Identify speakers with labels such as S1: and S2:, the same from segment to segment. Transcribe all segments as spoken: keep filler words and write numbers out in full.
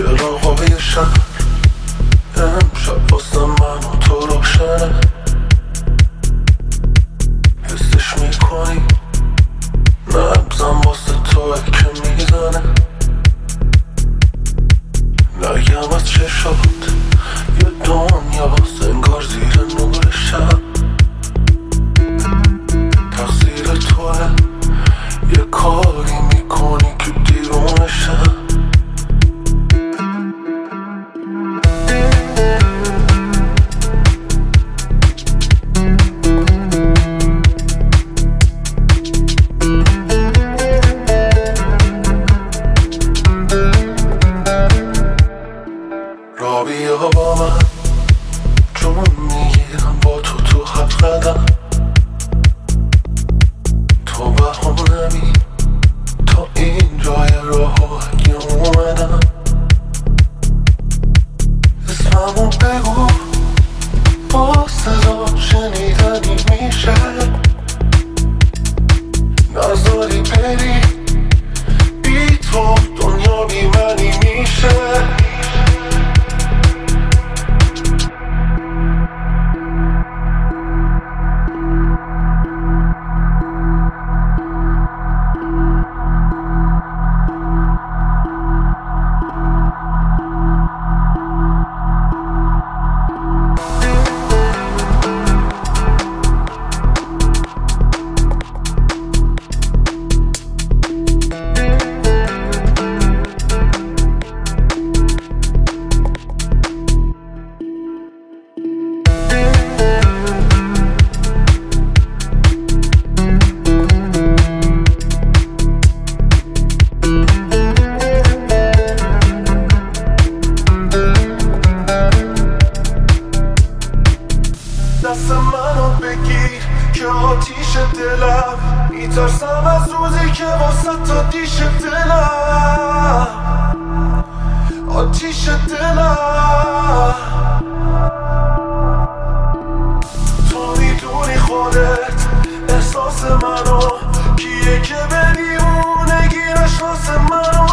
S1: چراغ‌های شهر امشب واسه من و تو روشنه. حسش میکنی نبزم واسه توه که میزنه. نگم از چشات یه دنیاست انگار زیر نور شب. تقصیر توه یه کاری میکنی که دیوونه شم. را بیا با من جون میگیرم با تو تو هفت قدم. تو بهانمی تا اینجای راه اگه اومدم. اسممو بگو با صدا شنیدنی میشه. نذاری بری بی تو دنیا بی منی میشه. دست منو بگیر که آتیش دلم میترسم از روزی که واسه تو دیش دلم. آتیش دلم تو میدونی خودت احساس منو کیه که به دیوونگی نشناس منو.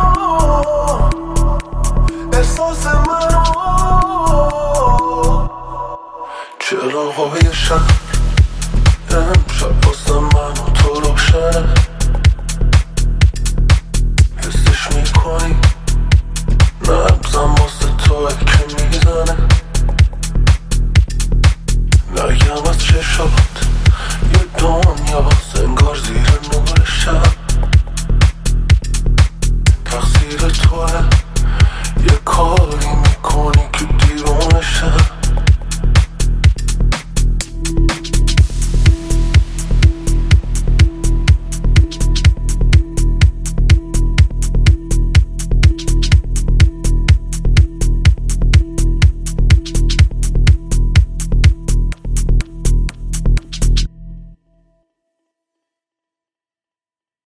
S1: احساس منو چراغ‌های شهر